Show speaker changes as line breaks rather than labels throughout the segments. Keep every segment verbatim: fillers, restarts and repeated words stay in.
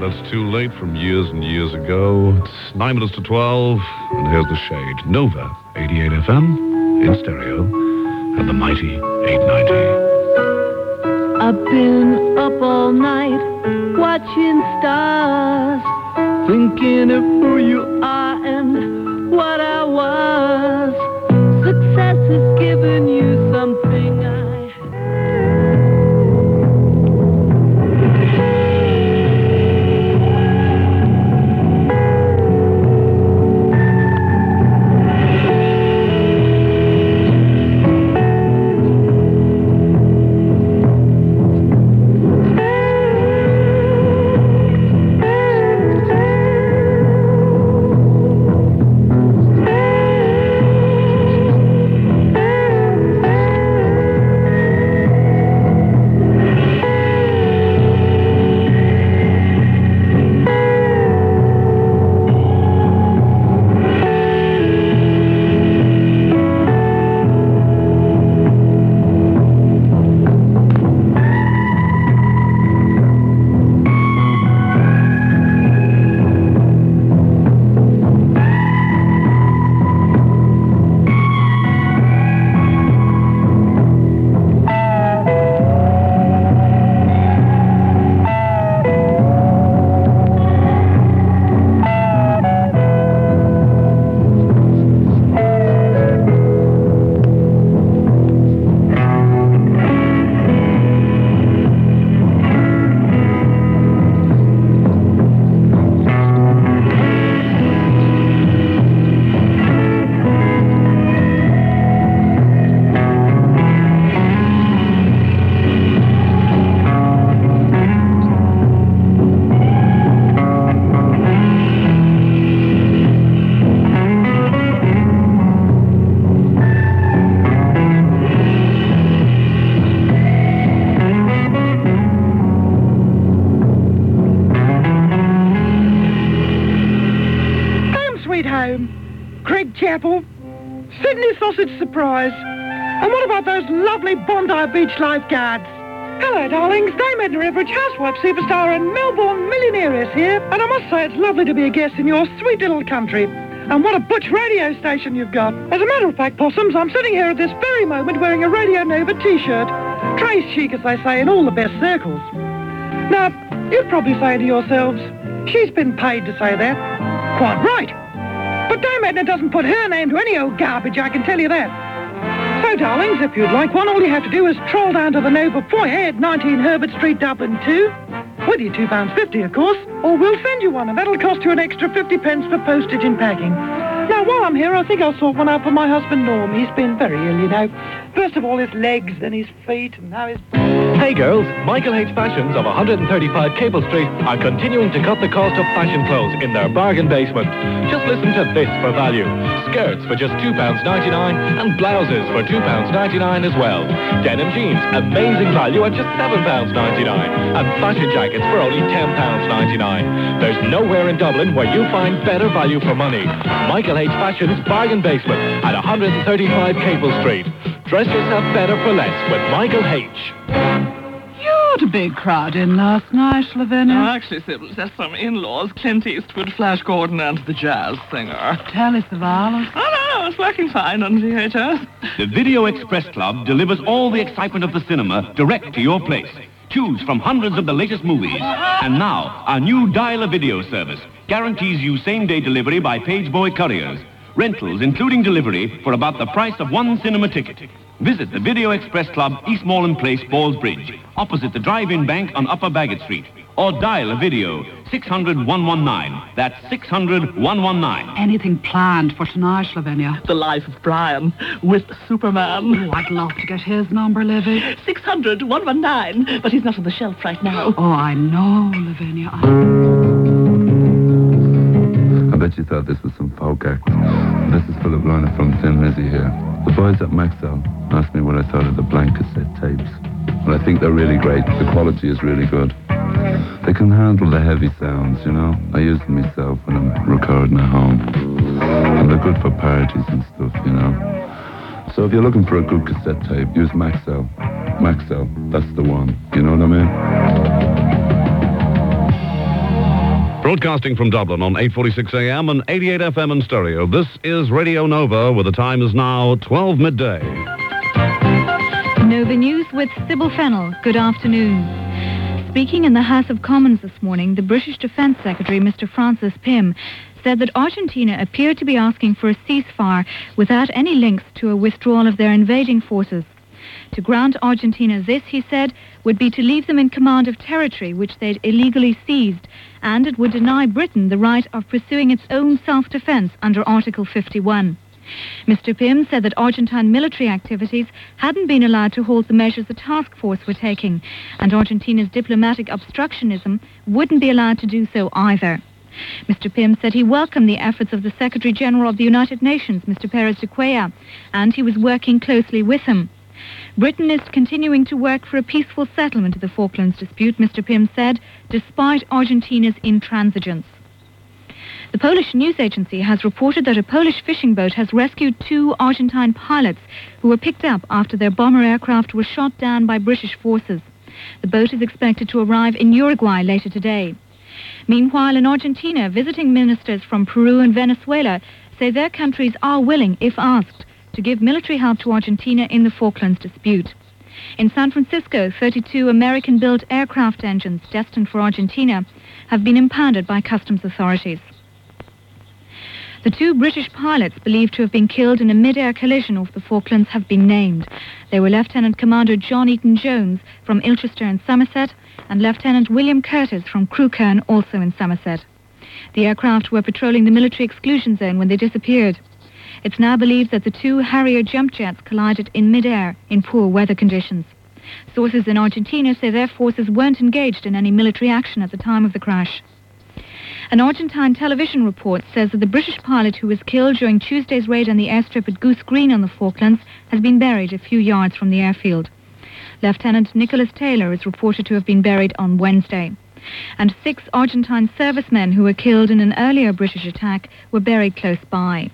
That's Too Late from years and years ago. It's nine minutes to twelve, and here's The Shade. Nova, eighty-eight F M, in stereo, and the mighty eight ninety.
I've been up all night, watching stars, thinking of who you are and what I was. Success has given you something I
surprise. And what about those lovely Bondi Beach lifeguards? Hello, darlings. Dame Edna Everidge, housewife superstar and Melbourne millionaire here. And I must say it's lovely to be a guest in your sweet little country. And what a butch radio station you've got. As a matter of fact, Possums, I'm sitting here at this very moment wearing a Radio Nova T-shirt. Trace chic, as they say, in all the best circles. Now, you'd probably say to yourselves, she's been paid to say that. Quite right. But Dame Edna doesn't put her name to any old garbage, I can tell you that. So, darlings, if you'd like one, all you have to do is troll down to the Nova foyer at nineteen Herbert Street, Dublin two, with your two pounds fifty, of course, or we'll send you one, and that'll cost you an extra fifty pence for postage and packing. Now, while I'm here, I think I'll sort one out for my husband, Norm. He's been very ill, you know. First of all, his legs, then his feet, and now his...
Hey girls, Michael H. Fashions of one thirty-five Cable Street are continuing to cut the cost of fashion clothes in their bargain basement. Just listen to this for value. Skirts for just two pounds ninety-nine and blouses for two pounds ninety-nine as well. Denim jeans, amazing value at just seven pounds ninety-nine. And fashion jackets for only ten pounds ninety-nine. There's nowhere in Dublin where you find better value for money. Michael H. Fashions Bargain Basement at one thirty-five Cable Street. Dress yourself better for less with Michael H.
You had a big crowd in last night, Lavinia.
Oh, actually, Sybil, just some in-laws, Clint Eastwood, Flash Gordon, and the jazz singer.
Tell us the violence.
Oh, no, no, it's working fine on V H S.
The Video Express Club delivers all the excitement of the cinema direct to your place. Choose from hundreds of the latest movies. And now, our new Dial-A-Video service guarantees you same-day delivery by Pageboy couriers. Rentals, including delivery, for about the price of one cinema ticket. Visit the Video Express Club, Eastmoreland Place, Ballsbridge, opposite the Drive-In Bank on Upper Bagot Street. Or dial a video, six hundred, one one nine. That's six hundred, one one nine.
Anything planned for tonight, Lavinia?
The Life of Brian with Superman.
Oh, I'd love to get his number, Livy.
six hundred, one one nine. But he's not on the shelf right now.
Oh, I know, Lavinia. I...
I bet you thought this was some folk act. This is Philip Lorna from Thin Lizzy here. The boys at Maxell asked me what I thought of the blank cassette tapes. Well, I think they're really great. The quality is really good. They can handle the heavy sounds, you know. I use them myself when I'm recording at home. And they're good for parties and stuff, you know. So if you're looking for a good cassette tape, use Maxell. Maxell, that's the one. You know what I mean?
Broadcasting from Dublin on eight forty-six a m and eighty-eight F M in stereo. This is Radio Nova, where the time is now twelve midday.
Nova News with Sybil Fennell. Good afternoon. Speaking in the House of Commons this morning, the British Defence Secretary, Mister Francis Pym, said that Argentina appeared to be asking for a ceasefire without any links to a withdrawal of their invading forces. To grant Argentina this, he said, would be to leave them in command of territory which they'd illegally seized, and it would deny Britain the right of pursuing its own self-defence under Article fifty-one. Mister Pym said that Argentine military activities hadn't been allowed to halt the measures the task force were taking, and Argentina's diplomatic obstructionism wouldn't be allowed to do so either. Mister Pym said he welcomed the efforts of the Secretary-General of the United Nations, Mister Pérez de Cuellar, and he was working closely with him. Britain is continuing to work for a peaceful settlement of the Falklands dispute, Mister Pym said, despite Argentina's intransigence. The Polish news agency has reported that a Polish fishing boat has rescued two Argentine pilots who were picked up after their bomber aircraft were shot down by British forces. The boat is expected to arrive in Uruguay later today. Meanwhile, in Argentina, visiting ministers from Peru and Venezuela say their countries are willing, if asked, to give military help to Argentina in the Falklands dispute. In San Francisco, thirty-two American-built aircraft engines destined for Argentina have been impounded by customs authorities. The two British pilots believed to have been killed in a mid-air collision off the Falklands have been named. They were Lieutenant Commander John Eaton-Jones from Ilchester in Somerset and Lieutenant William Curtis from Crewkerne, also in Somerset. The aircraft were patrolling the military exclusion zone when they disappeared. It's now believed that the two Harrier jump jets collided in mid-air in poor weather conditions. Sources in Argentina say their forces weren't engaged in any military action at the time of the crash. An Argentine television report says that the British pilot who was killed during Tuesday's raid on the airstrip at Goose Green on the Falklands has been buried a few yards from the airfield. Lieutenant Nicholas Taylor is reported to have been buried on Wednesday. And six Argentine servicemen who were killed in an earlier British attack were buried close by.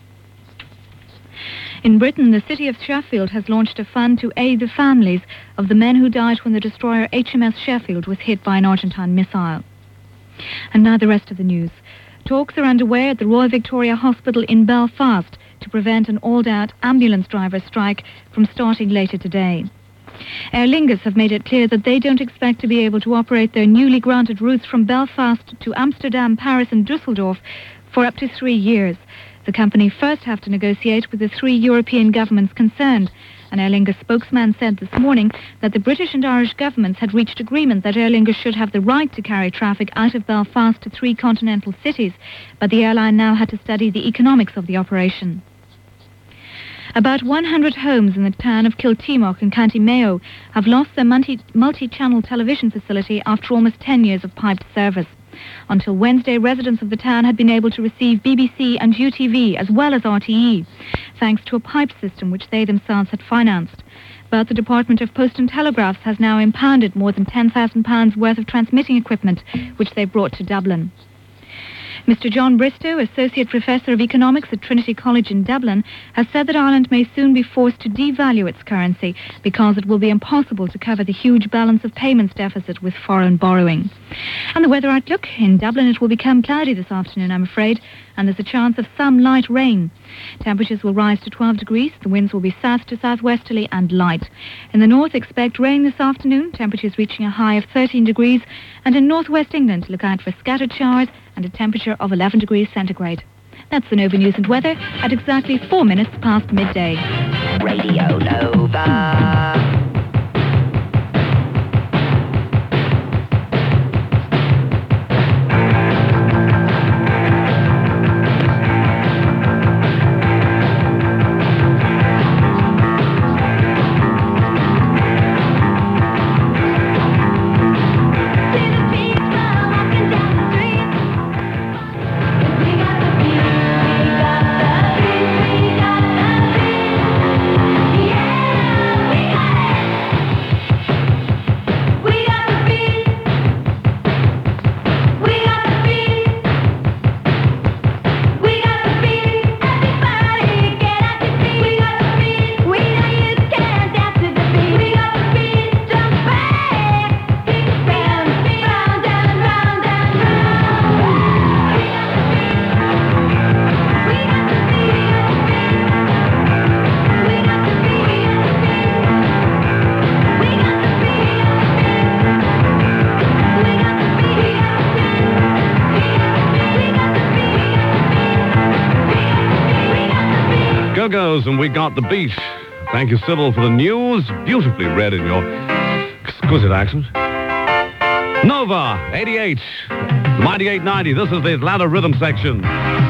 In Britain, the city of Sheffield has launched a fund to aid the families of the men who died when the destroyer H M S Sheffield was hit by an Argentine missile. And now the rest of the news. Talks are underway at the Royal Victoria Hospital in Belfast to prevent an all-out ambulance driver strike from starting later today. Aer Lingus have made it clear that they don't expect to be able to operate their newly granted routes from Belfast to Amsterdam, Paris and Dusseldorf for up to three years. The company first have to negotiate with the three European governments concerned. An Aer Lingus spokesman said this morning that the British and Irish governments had reached agreement that Aer Lingus should have the right to carry traffic out of Belfast to three continental cities, but the airline now had to study the economics of the operation. About one hundred homes in the town of Kiltemock in County Mayo have lost their multi- multi-channel television facility after almost ten years of piped service. Until Wednesday, residents of the town had been able to receive B B C and U T V as well as R T E, thanks to a pipe system which they themselves had financed. But the Department of Post and Telegraphs has now impounded more than ten thousand pounds worth of transmitting equipment, which they brought to Dublin. Mister John Bristow, Associate Professor of Economics at Trinity College in Dublin, has said that Ireland may soon be forced to devalue its currency because it will be impossible to cover the huge balance of payments deficit with foreign borrowing. And the weather outlook: in Dublin it will become cloudy this afternoon, I'm afraid, and there's a chance of some light rain. Temperatures will rise to twelve degrees, the winds will be south to southwesterly and light. In the north, expect rain this afternoon, temperatures reaching a high of thirteen degrees, and in northwest England, look out for scattered showers and a temperature of eleven degrees centigrade. That's the Nova News and Weather at exactly four minutes past midday.
Radio Nova.
Yeah!
goes, and we got the beat. Thank you, Sybil, for the news. Beautifully read in your exquisite accent. Nova, eighty-eight, ninety-eight ninety. This is the Atlanta Rhythm section.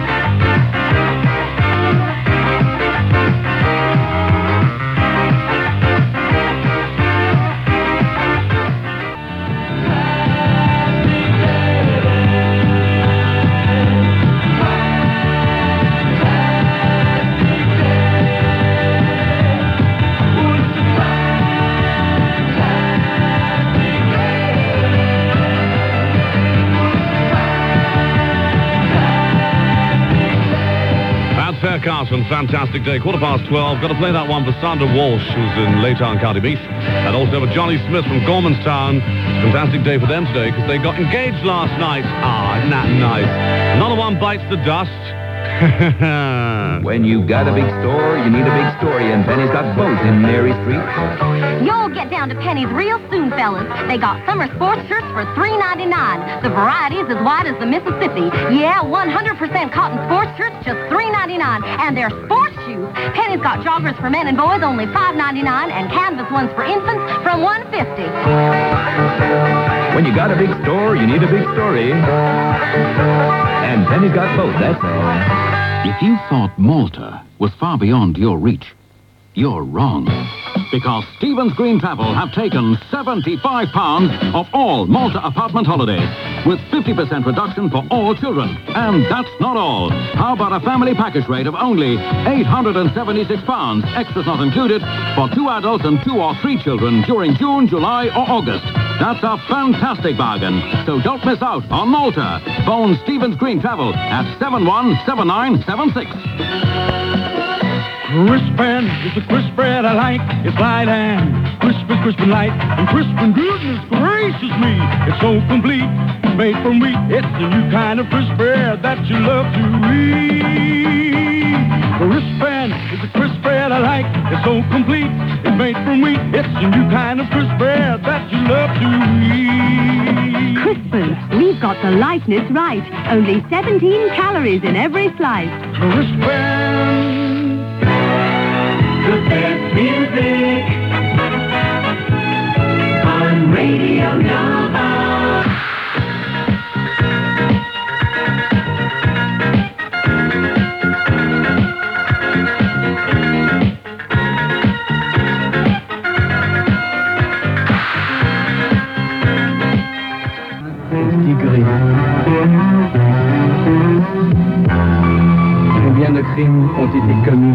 Carson, fantastic day. Quarter past twelve. Got to play that one for Sandra Walsh, who's in Laytown, County Meath. And also for Johnny Smith from Gormanstown. Fantastic day for them today because they got engaged last night. Ah, isn't that nice? Another one bites the dust.
When you've got a big store, you need a big story, and Penny's got both in Mary Street.
You'll get down to Penny's real soon, fellas. They got summer sports shirts for three ninety-nine. The variety's as wide as the Mississippi. Yeah, one hundred percent cotton sports shirts, just three ninety-nine. And they're sports shoes. Penny's got joggers for men and boys, only five ninety-nine, and canvas ones for infants from one fifty.
When you got a big store, you need a big story. And Penny's got both, that's all.
If you thought Malta was far beyond your reach, you're wrong. Because Stevens Green Travel have taken seventy-five pounds off all Malta apartment holidays with fifty percent reduction for all children. And that's not all. How about a family package rate of only eight hundred seventy-six pounds, extras not included, for two adults and two or three children during June, July or August. That's a fantastic bargain. So don't miss out on Malta. Phone Stevens Green Travel at seven one seven nine seven six.
Crisp and it's a crisp bread I like. It's light and crisp and crisp and light. And crisp and goodness gracious me. It's so complete. It's made from wheat. It's the new kind of crisp bread that you love to eat. Crisp and it's a crisp bread I like. It's so complete. It's made from wheat. It's the new kind of crisp bread that you love to eat.
Crispin, we've got the lightness right. Only seventeen calories in every slice.
Crispin. The best music on Radio Nova.
Combien de crimes ont été commis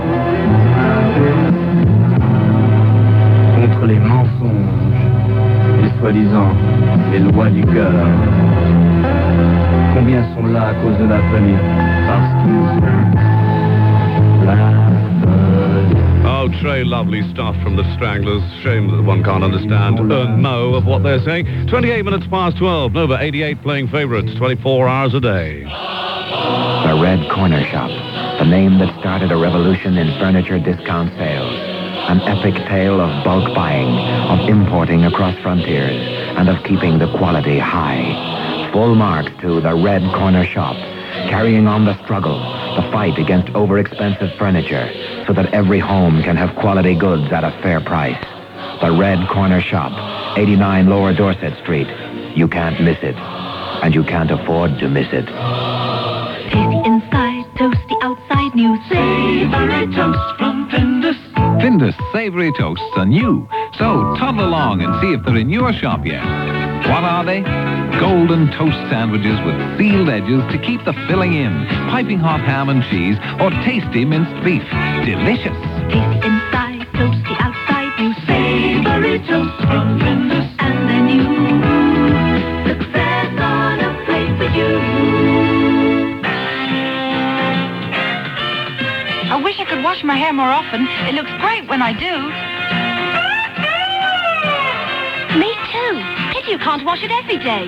contre les mensonges et soi-disant les lois du cœur. Combien sont là à cause de la famille parce qu'ils sont là.
Oh, Trey, lovely stuff from the Stranglers. Shame that one can't understand a mo of what they're saying. twenty-eight minutes past twelve. Nova eighty-eight playing favorites, twenty-four hours a day.
The Red Corner Shop, the name that started a revolution in furniture discount sales. An epic tale of bulk buying, of importing across frontiers, and of keeping the quality high. Full marks to the Red Corner Shop, carrying on the struggle, the fight against overexpensive furniture, so that every home can have quality goods at a fair price. The Red Corner Shop, eighty-nine Lower Dorset Street. You can't miss it, and you can't afford to miss it.
Tasty inside, toasty outside, new savory toast from Findus.
Findus savory toasts are new, so toddle along and see if they're in your shop yet. What are they? Golden toast sandwiches with sealed edges to keep the filling in, piping hot ham and cheese, or tasty minced beef. Delicious.
Tasty inside, toasty outside, new savory toast from Findus. And the new success on a plate for you.
I wish I could wash my hair more often. It looks great when I do.
Me too. Pity you can't wash it every day.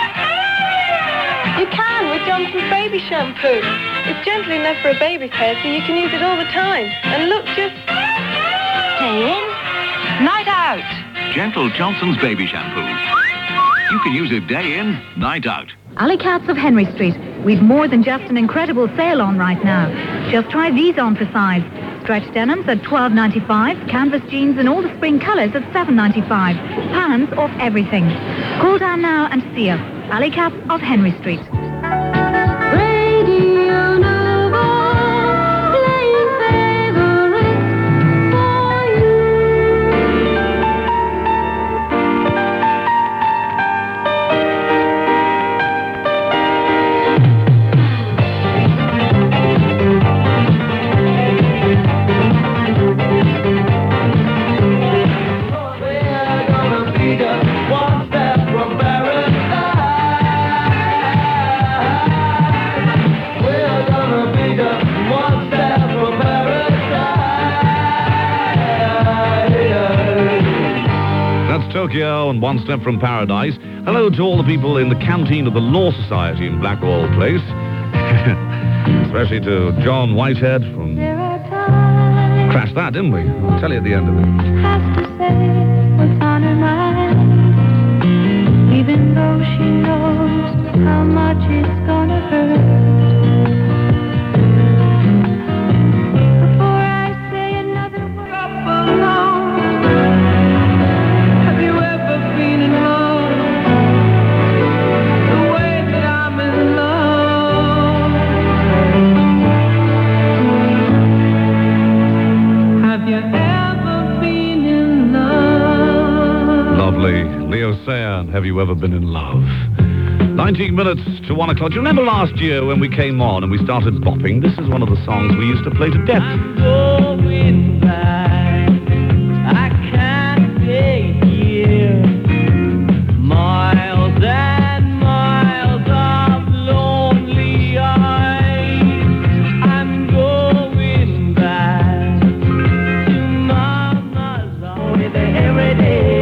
You can with Johnson's baby shampoo. It's gentle enough for a baby's hair so you can use it all the time. And look, just
day in, night out.
Gentle Johnson's baby shampoo. You can use it day in, night out.
Alley Cats of Henry Street. We've more than just an incredible sale on right now. Just try these on for size. Stretch denims at twelve ninety-five, canvas jeans in all the spring colours at seven ninety-five. Pants off everything. Call down now and see us. Alley Cats of Henry Street.
Radio Nova, playing favorites for you.
Tokyo and One Step from Paradise. Hello to all the people in the canteen of the Law Society in Blackwall Place. Especially to John Whitehead from... Crashed that, didn't we? I'll tell you at the end of it.
Has to say what's on her mind, even though she knows how much it's gonna hurt. Before I say another word, up alone. Have you ever been in love the way that I'm in love? Have you ever been in love?
Lovely. Leo Sayan, have you ever been in love? nineteen minutes to one o'clock. Do you remember last year when we came on and we started bopping? This is one of the songs we used to play to death.
Going back, I can't stay here. Miles and miles of lonely eyes. I'm going back to Mama's arms every day.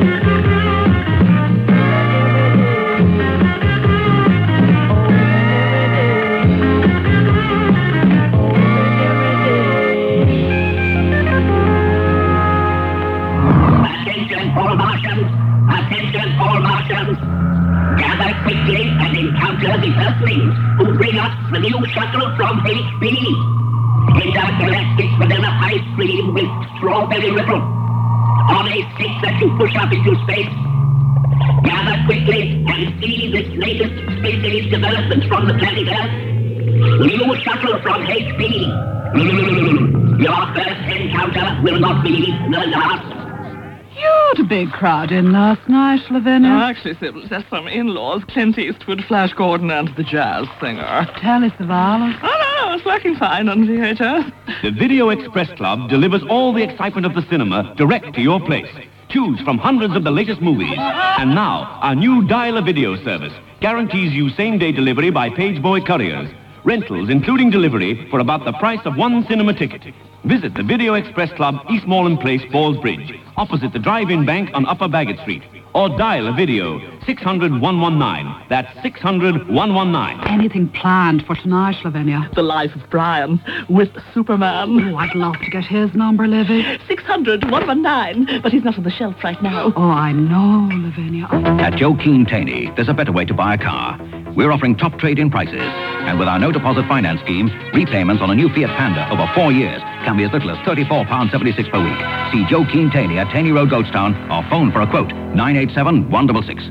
All Martians, attention all Martians, gather quickly and encounter the Earthlings who bring us the new shuttle from H P. Intergalactic vanilla ice cream with strawberry ripple. On a stick that you push up into space. Gather quickly and see this latest space age development from the planet Earth. New shuttle from H P. Mm. Your first encounter will not be the last.
You had a big crowd in last night, Lavinia.
No, actually, Sybil, just some in-laws, Clint Eastwood, Flash Gordon, and the jazz singer.
Telly Savalas.
Oh, no, it's working fine on V H S.
The Video Express Club delivers all the excitement of the cinema direct to your place. Choose from hundreds of the latest movies. And now, our new Dial-A-Video service guarantees you same-day delivery by Pageboy couriers. Rentals, including delivery, for about the price of one cinema ticket. Visit the Video Express Club, Eastmoreland Place, Ballsbridge, opposite the Drive-In Bank on Upper Bagot Street. Or dial a video, six hundred, one one nine. That's six hundred, one one nine.
Anything planned for tonight, Lavinia?
The Life of Brian with Superman.
Oh, I'd love to get his number, Livy.
six hundred, one one nine. But he's not on the shelf right now.
Oh, I know, Lavinia.
At Joe Keen Taney, there's a better way to buy a car. We're offering top trade-in prices. And with our no-deposit finance scheme, repayments on a new Fiat Panda over four years can be as little as thirty-four pounds seventy-six per week. See Joe Keen Taney at Taney Road, Goatstown, or phone for a quote, nine eight seven, one six six.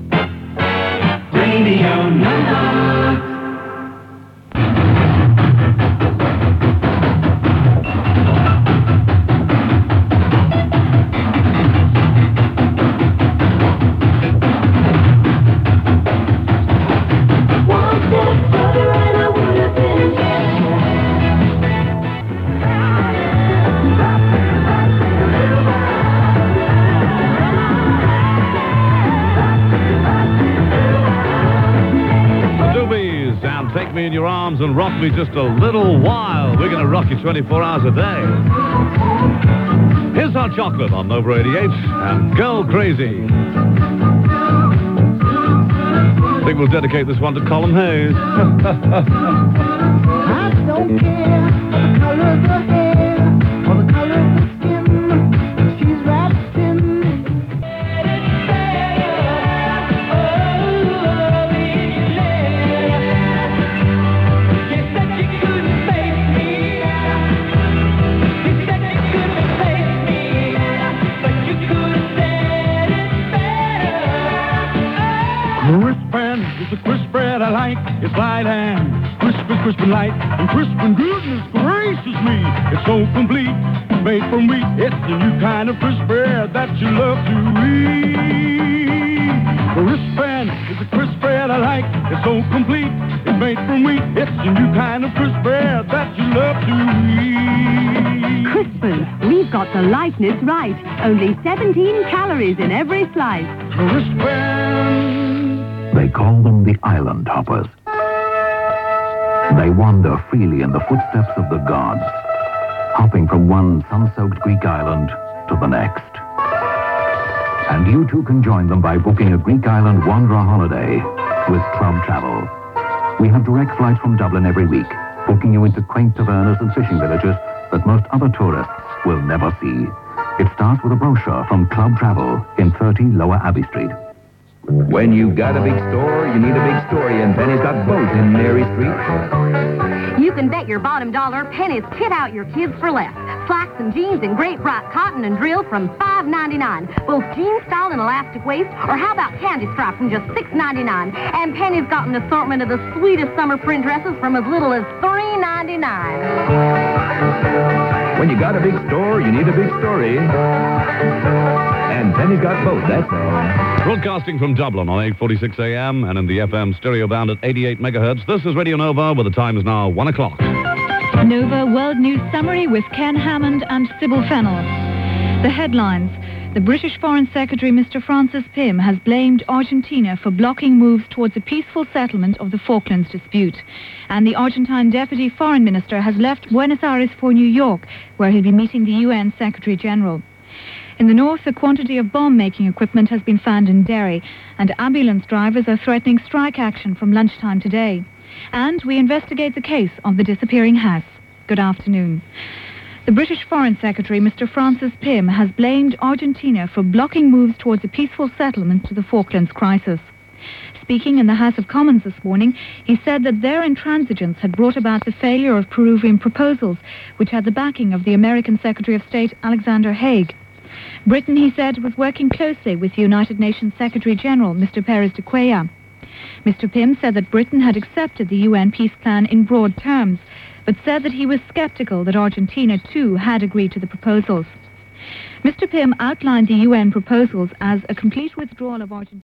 Radio Nova.
Take me in your arms and rock me just a little while. We're going to rock you twenty-four hours a day. Here's Hot Chocolate on Nova eighty-eight and Girl Crazy. I think we'll dedicate this one to Colin Hayes.
I don't care the color of her hair or the color of her skin. She's wrapped in.
is the crisp bread I like. It's light and crispy, crispy light. And crisp and goodness gracious me. It's so complete, made from wheat. It's the new kind of crisp bread that you love to eat. Crisp bread is the crisp bread I like. It's so complete, it's made from wheat. It's the new kind of crisp bread that you love to eat.
Crispers, we've got the lightness right. Only seventeen calories in every slice.
They call them the island hoppers. They wander freely in the footsteps of the gods, hopping from one sun-soaked Greek island to the next. And you too can join them by booking a Greek island wanderer holiday with Club Travel. We have direct flights from Dublin every week, booking you into quaint tavernas and fishing villages that most other tourists will never see. It starts with a brochure from Club Travel in thirty Lower Abbey Street.
When you've got a big store, you need a big story, and Penny's got both in Mary Street.
You can bet your bottom dollar Penny's kit out your kids for less. Slacks and jeans in great bright cotton and drill from five ninety-nine. Both jean style and elastic waist, or how about candy stripe from just six ninety-nine? And Penny's got an assortment of the sweetest summer print dresses from as little as three ninety-nine.
When you got a big store, you need a big story. And Penny's got both, that's all.
Broadcasting from Dublin on eight forty-six a m and in the F M stereo band at eighty-eight megahertz. This is Radio Nova, where the time is now one o'clock.
Nova World News Summary with Ken Hammond and Sybil Fennell. The headlines. The British Foreign Secretary, Mister Francis Pym, has blamed Argentina for blocking moves towards a peaceful settlement of the Falklands dispute. And the Argentine Deputy Foreign Minister has left Buenos Aires for New York, where he'll be meeting the U N Secretary General. In the north, a quantity of bomb-making equipment has been found in Derry, and ambulance drivers are threatening strike action from lunchtime today. And we investigate the case of the disappearing house. Good afternoon. The British Foreign Secretary, Mister Francis Pym, has blamed Argentina for blocking moves towards a peaceful settlement to the Falklands crisis. Speaking in the House of Commons this morning, he said that their intransigence had brought about the failure of Peruvian proposals, which had the backing of the American Secretary of State, Alexander Haig. Britain, he said, was working closely with the United Nations Secretary General, Mister Perez de Cuellar. Mister Pym said that Britain had accepted the U N peace plan in broad terms, but said that he was sceptical that Argentina, too, had agreed to the proposals. Mister Pym outlined the U N proposals as a complete withdrawal of Argentina.